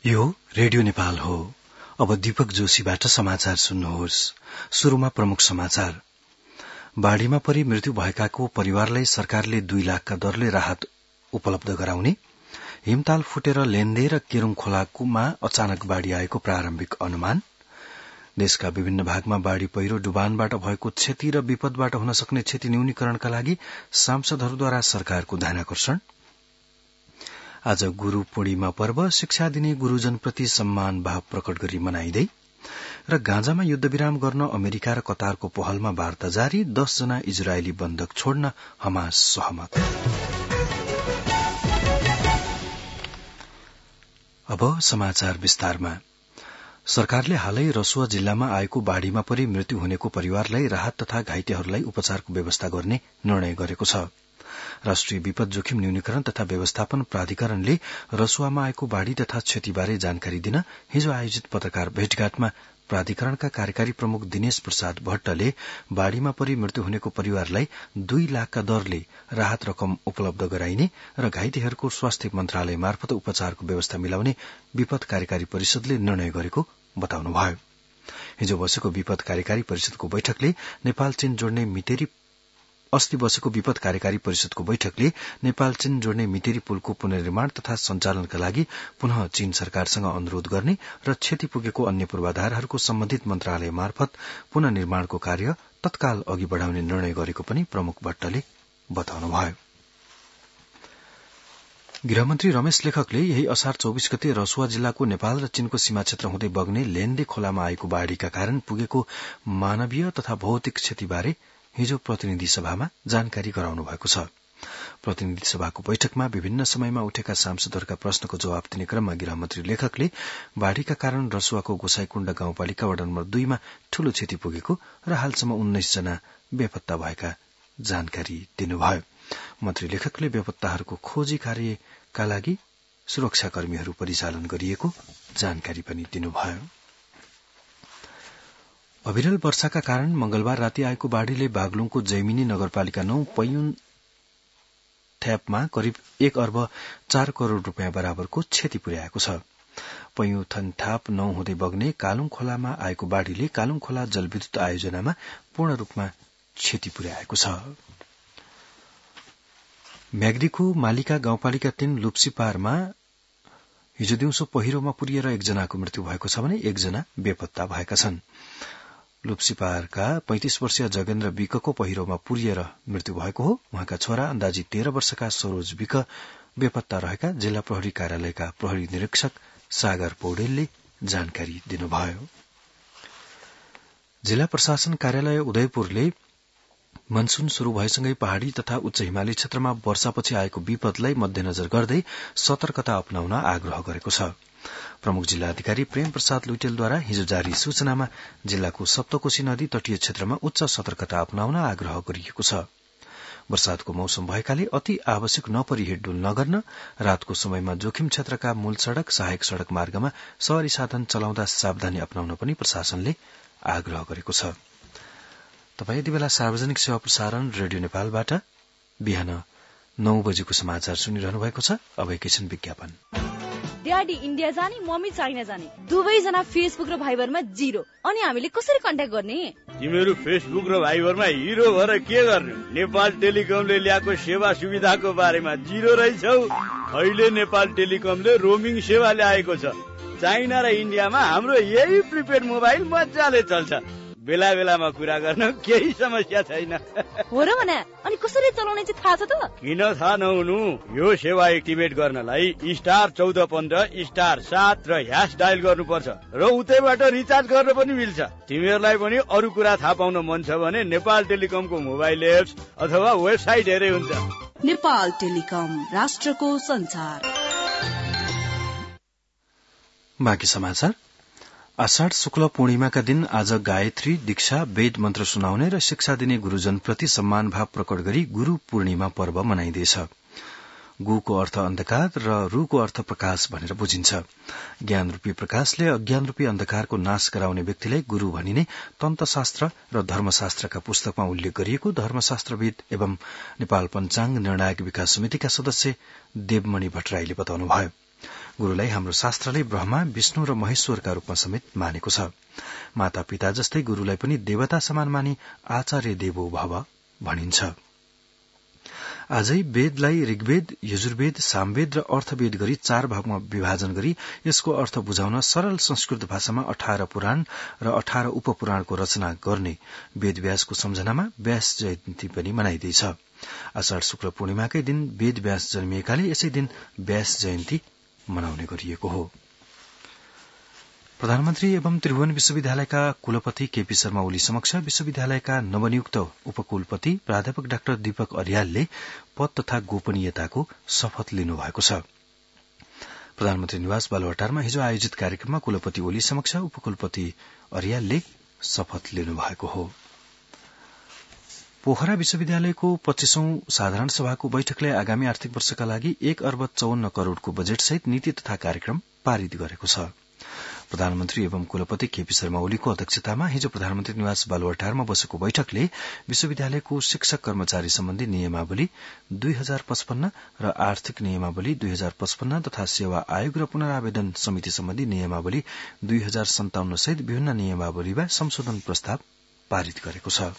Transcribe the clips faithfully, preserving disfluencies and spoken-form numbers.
यो रेडियो नेपाल हो। अब दीपक जोशीबाट समाचार सुन्नुहोस्। शुरूमा प्रमुख समाचार। बाढ़ीमा परि मृत्यु भएकाको परिवारलाई सरकारले दुई लाखका दरले राहत उपलब्ध गराउने, हिमताल फुटेर लेन्दे र केरूङ खोलामा अचानक बाढ़ी आएको प्रारम्भिक अनुमान, देशका विभिन्न भागमा बाढ़ी पहिरो डुबानबाट भएको क्षति र विपदबाट हुन सक्ने क्षति न्यूनीकरणका लागि सांसदहरूद्वारा सरकारको ध्यानाकर्षण, आज गुरू पूर्णिमा पर्व शिक्षा दिने गुरूजनप्रति सम्मान भाव प्रकट गरी मनाइँदै र गाँजामा युद्धविराम गर्न अमेरिका र कतारको पहलमा वार्ता जारी, दस जना इजरायली बन्धक छोड्न हमास सहमत। अब समाचार विस्तारमा। सरकारले हालै रसुवा जिल्लामा आएको बाढ़ीमा परि मृत्यु हुनेको परिवारलाई राहत तथा घाइतेहरूलाई उपचारको व्यवस्था गर्ने निर्णय गरेको छ। राष्ट्रिय विपद जोखिम न्यूनीकरण तथा व्यवस्थापन प्राधिकरणले रसुवामा आएको बाढ़ी तथा क्षतिबारे जानकारी दिन हिजो आयोजित पत्रकार भेटघाटमा प्राधिकरणका कार्यकारी प्रमुख दिनेश प्रसाद भट्टले बाढ़ीमा परि मृत्यु हुनेको परिवारलाई दुई लाखका दरले राहत रकम उपलब्ध गराइने र घाइतेहरूको स्वास्थ्य मन्त्रालय मार्फत उपचारको व्यवस्था मिलाउने विपद कार्यकारी परिषदले निर्णय गरेको बताउनुभयो। हिजो बसेको विपद कार्यकारी परिषदको बैठकले नेपाल चीन जोड्ने मितेरी अस्ति बसेको विपद कार्यकारी परिषदको बैठकले नेपाल चीन जोड्ने मितेरी पुलको पुनर्निर्माण तथा सञ्चालनका लागि पुनः चीन सरकारसँग अनुरोध गर्ने र क्षति पुगेको अन्य पूर्वाधारहरूको सम्बन्धित मन्त्रालय मार्फत पुनर्निर्माणको कार्य तत्काल अघि बढ़ाउने निर्णय गरेको पनि प्रमुख भट्टले बताउनुभयो। गृहमन्त्री रमेश लेखकले यही असार चौबीस गते रसुवा जिल्लाको नेपाल र चीनको सीमा क्षेत्र हुँदै बग्ने लेन्दे खोलामा आएको बाढ़ीका कारण पुगेको मानवीय तथा भौतिक क्षतिबारे हिजो प्रतिनिधि सभामा जानकारी गराउनु भएको छ। प्रतिनिधि सभाको बैठकमा विभिन्न समयमा उठेका सांसदहरूका प्रश्नको जवाब दिने क्रममा गृहमन्त्री लेखकले बाढ़ीका कारण रसुवाको गोसाईकुण्ड गाउँपालिका वडा नम्बर दुईमा ठूलो क्षति पुगेको र हालसम्म उन्नाइस जना बेपत्ता भएका जानकारी दिनुभयो। मन्त्री लेखकले बेपत्ताहरूको खोजी कार्यका लागि सुरक्षाकर्मीहरू परिचालन गरिएको जानकारी पनि दिनुभयो। अविरल वर्षाका कारण मंगलबार राति आएको बाढ़ीले बागलुङको जैमिनी नगरपालिका नौ पैयुन थ्यापमा करिब एक अर्ब चार करोड़ रूपियाँ बराबरको क्षति पुर्याएको छ। पैयुथन थाप नौ हुँदै बग्ने कालुङ खोलामा आएको बाढ़ीले कालुङ खोला जलविद्युत आयोजनामा पूर्ण रूपमा क्षति पुर्याएको छ। म्याग्दीको मालिका गाउँपालिका तीन लुप्सीपारमा हिजो दिउँसो पहिरोमा पुरिएर एकजनाको मृत्यु भएको छ भने एकजना बेपत्ता भएका छन्। लुप्सीपारका पैंतिस वर्षीय जगेन्द्र विकको पहिरोमा पुरिएर मृत्यु भएको हो। उहाँका छोरा अन्दाजी तेह्र वर्षका सरोज विक बेपत्ता रहेका जिल्ला प्रहरी कार्यालयका प्रहरी निरीक्षक सागर पौडेलले जानकारी दिनुभयो। जिल्ला प्रशासन कार्यालय उदयपुरले मनसून शुरू भएसँगै पहाड़ी तथा उच्च हिमाली क्षेत्रमा वर्षापछि आएको विपदलाई मध्यनजर गर्दै सतर्कता अपनाउन आग्रह गरेको छ। प्रमुख जिल्ला अधिकारी प्रेम प्रसाद लुइटेलद्वारा हिजो जारी सूचनामा जिल्लाको सप्तकोशी नदी तटीय क्षेत्रमा उच्च सतर्कता अपनाउन आग्रह गरिएको छ। वर्षातको मौसम भएकाले अति आवश्यक नपरी हिँडडुल नगर्न, रातको समयमा जोखिम क्षेत्रका मूल सड़क सहायक सड़क मार्गमा सवारी साधन चलाउँदा सावधानी अपनाउन पनि प्रशासनले आग्रह गरेको छ। तपाई यति बेला सार्वजनिक सेवा प्रसारण रेडियो नेपालबाट बिहान नौ बजेको समाचार सुनिरहनु भएको छ। अब एकैछिन विज्ञापन। ड्याडी इन्डिया जाने, मम्मी चाइना जाने, दुवैजना फेसबुक र भाइबरमा जिरो। अनि हामीले कसरी कन्ट्याक्ट गर्ने? तिमीहरू फेसबुक र भाइबरमा हिरो भएर के गर्ने? नेपाल टेलिकमले ल्याएको सेवा सुविधाको बारेमा जिरो रहेछौ। अहिले नेपाल टेलिकमले रोमिङ सेवा ल्याएको छ। चाइना र इन्डियामा हाम्रो यही प्रिपेड मोबाइल मजाले चल्छ। बेला बेलामा कुरा गर्न केही समस्या छैन। हो र भने अनि कसरी चलाउने चाहिँ थाहा छ त? किन थाहा नहुनु? यो सेवा एक्टिभेट गर्नलाई स्टार चौध पन्ध्र स्टार सात र ह्यास डायल गर्नुपर्छ र उतैबाट रिचार्ज गर्न पनि मिल्छ। तिमीहरूलाई पनि अरू कुरा थाहा पाउन मन छ भने नेपाल टेलिकमको मोबाइल एप्स अथवा वेबसाइट हेरे हुन्छ। नेपाल टेलिकम, राष्ट्रको संचार। बाँकी समाचार। आषाढ़ शुक्ल पूर्णिमाका दिन आज गायत्री, दीक्षा, वेद मन्त्र सुनाउने र शिक्षा दिने गुरूजनप्रति सम्मान भाव प्रकट गरी गुरू पूर्णिमा पर्व मनाइँदैछ। गुको अर्थ अन्धकार र रूको अर्थ प्रकाश भनेर बुझिन्छ। ज्ञान रूपी प्रकाशले अज्ञान रूपी अन्धकारको नाश गराउने व्यक्तिलाई गुरू भनिने तन्त्रशास्त्र र धर्मशास्त्रका पुस्तकमा उल्लेख गरिएको धर्मशास्त्रविद एवं नेपाल पञ्चाङ्ग निर्णायक विकास समितिका सदस्य देवमणि भट्टराईले बताउनुभयो। गुरूलाई हाम्रो शास्त्रले ब्रह्मा, विष्णु र महेश्वरका रूपमा समेत मानेको छ। माता पिता जस्तै गुरूलाई पनि देवता समान मानी आचार्य देवो भव भनिन्छ। आजै वेदलाई ऋग्वेद, यजुर्वेद, सामवेद र अर्थवेद गरी चार भागमा विभाजन गरी यसको अर्थ बुझाउन सरल संस्कृत भाषामा अठार पुराण र अठार उपपुराणको रचना गर्ने वेदव्यासको सम्झनामा व्यास जयन्ती पनि मनाइँदैछ। आषाढ़ शुक्ल पूर्णिमाकै दिन वेद व्यास जन्मिएकाले यसै दिन व्यास जयन्ती मनाउने गरिएको हो। प्रधानमन्त्री एवं त्रिभुवन विश्वविद्यालयका कुलपति केपी शर्मा ओली समक्ष विश्वविद्यालयका नवनियुक्त उपकुलपति प्राध्यापक डाक्टर दीपक अर्यालले पद तथा गोपनीयताको शपथ लिनुभएको छ। प्रधानमन्त्री निवास बालुवाटारमा हिजो आयोजित कार्यक्रममा कुलपति ओली समक्ष उपकुलपति अर्यालले शपथ लिनुभएको हो। पोखरा विश्वविद्यालयको पच्चीसौं साधारण सभाको बैठकले आगामी आर्थिक वर्षका लागि एक अर्ब चौवन्न करोड़को बजेटसहित नीति तथा कार्यक्रम पारित गरेको छ। प्रधानमन्त्री एवं कुलपति केपी शर्मा ओलीको अध्यक्षतामा हिजो प्रधानमन्त्री निवास बालुवाटारमा बसेको बैठकले विश्वविद्यालयको शिक्षक कर्मचारी सम्बन्धी नियमावली दुई हजार पचपन्न र आर्थिक नियमावली दुई हजार पचपन्न तथा सेवा आयोग र पुनरावेदन समिति सम्बन्धी नियमावली दुई हजार सन्ताउन्न सहित विभिन्न नियमावलीमा संशोधन प्रस्ताव पारित गरेको छ।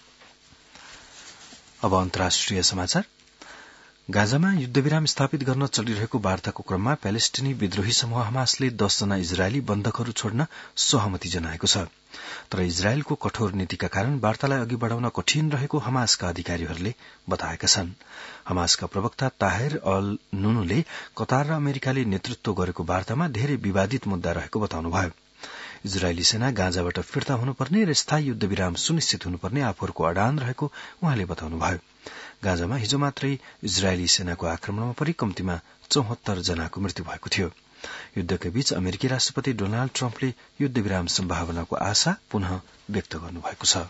अब अन्तर्राष्ट्रिय समाचार। गाजामा युद्धविराम स्थापित गर्न चलिरहेको वार्ताको क्रममा प्यालेस्टिनी विद्रोही समूह हमासले दसजना इजरायली बन्धकहरू छोड्न सहमति जनाएको छ। तर इजरायलको कठोर नीतिका कारण वार्तालाई अघि बढ़ाउन कठिन रहेको हमासका अधिकारीहरूले बताएका छन्। हमासका प्रवक्ता ताहेर अल नुनुले कतार र अमेरिकाले नेतृत्व गरेको वार्तामा धेरै विवादित मुद्दा रहेको बताउनुभयो। इजरायली सेना गाजाबाट फिर्ता हुनुपर्ने र स्थायी युद्धविराम सुनिश्चित हुनुपर्ने आफूहरूको अडान रहेको उहाँले बताउनुभयो। गाजामा हिजो मात्रै इजरायली सेनाको आक्रमणमा परि कम्तीमा चौहत्तर जनाको मृत्यु भएको थियो। युद्धकै बीच अमेरिकी राष्ट्रपति डोनाल्ड ट्रम्पले युद्धविराम सम्भावनाको आशा पुनः व्यक्त गर्नुभएको छ।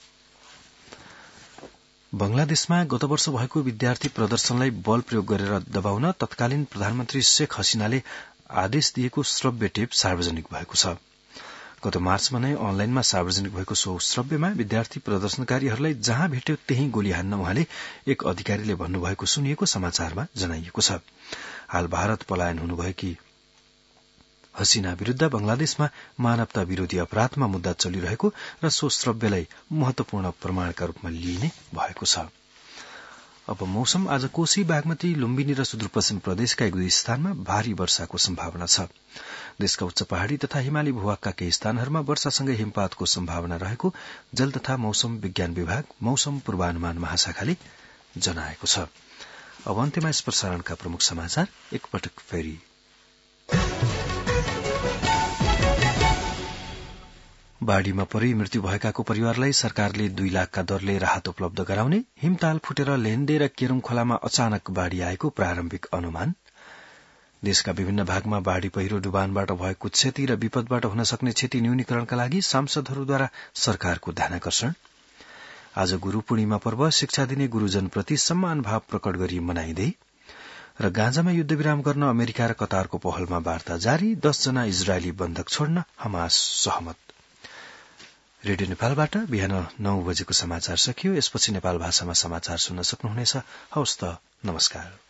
बंगलादेशमा गत वर्ष भएको विद्यार्थी प्रदर्शनलाई बल प्रयोग गरेर दबाउन तत्कालीन प्रधानमन्त्री शेख हसीनाले आदेश दिएको श्रव्य टेप सार्वजनिक भएको छ। गत मार्चमा नै अनलाइनमा सार्वजनिक भएको सो श्रव्यमा विद्यार्थी प्रदर्शनकारीहरूलाई जहाँ भेट्यो त्यही गोली हान्न उहाँले एक अधिकारीले भन्नुभएको सुनिएको समाचारमा जनाइएको छ। हाल भारत पलायन हुनुभएकी हसीना विरूद्ध बंगलादेशमा मानवता विरोधी अपराधमा मुद्दा चलिरहेको र सो श्रव्यलाई महत्वपूर्ण प्रमाणका रूपमा लिइने भएको छ। अब मौसम। आज कोशी, बागमती, लुम्बिनी र सुदूरपश्चिम प्रदेशका एक दुई स्थानमा भारी वर्षाको सम्भावना छ। देशका उच्च पहाड़ी तथा हिमाली भूभागका केही स्थानहरूमा वर्षासँगै हिमपातको सम्भावना रहेको जल तथा मौसम विज्ञान विभाग मौसम पूर्वानुमान महाशाखाले जनाएको छ। अब अन्त्यमा यस प्रसारणका प्रमुख समाचार एकपटक फेरि। बाढ़ीमा परि मृत्यु भएकाको परिवारलाई सरकारले दुई लाखका दरले राहत उपलब्ध गराउने, हिमताल फुटेर लेन्दे र केरुङ खोलामा अचानक बाढ़ी आएको प्रारम्भिक अनुमान, देशका विभिन्न भागमा बाढ़ी पहिरो डुबानबाट भएको क्षति र विपदबाट हुन सक्ने क्षति न्यूनीकरणका लागि सांसदहरूद्वारा सरकारको ध्यानाकर्षण, आज गुरू पूर्णिमा पर्व शिक्षा दिने गुरूजनप्रति सम्मान भाव प्रकट गरी मनाइँदै र गाँजामा युद्धविराम गर्न अमेरिका र कतारको पहलमा वार्ता जारी, दसजना इजरायली बन्धक छोड्न हमास सहमत। रेडियो नेपालबाट बिहान नौ बजेको समाचार सकियो। यसपछि नेपाल भाषामा समाचार सुन्न सक्नुहुनेछ। हवस् त, नमस्कार।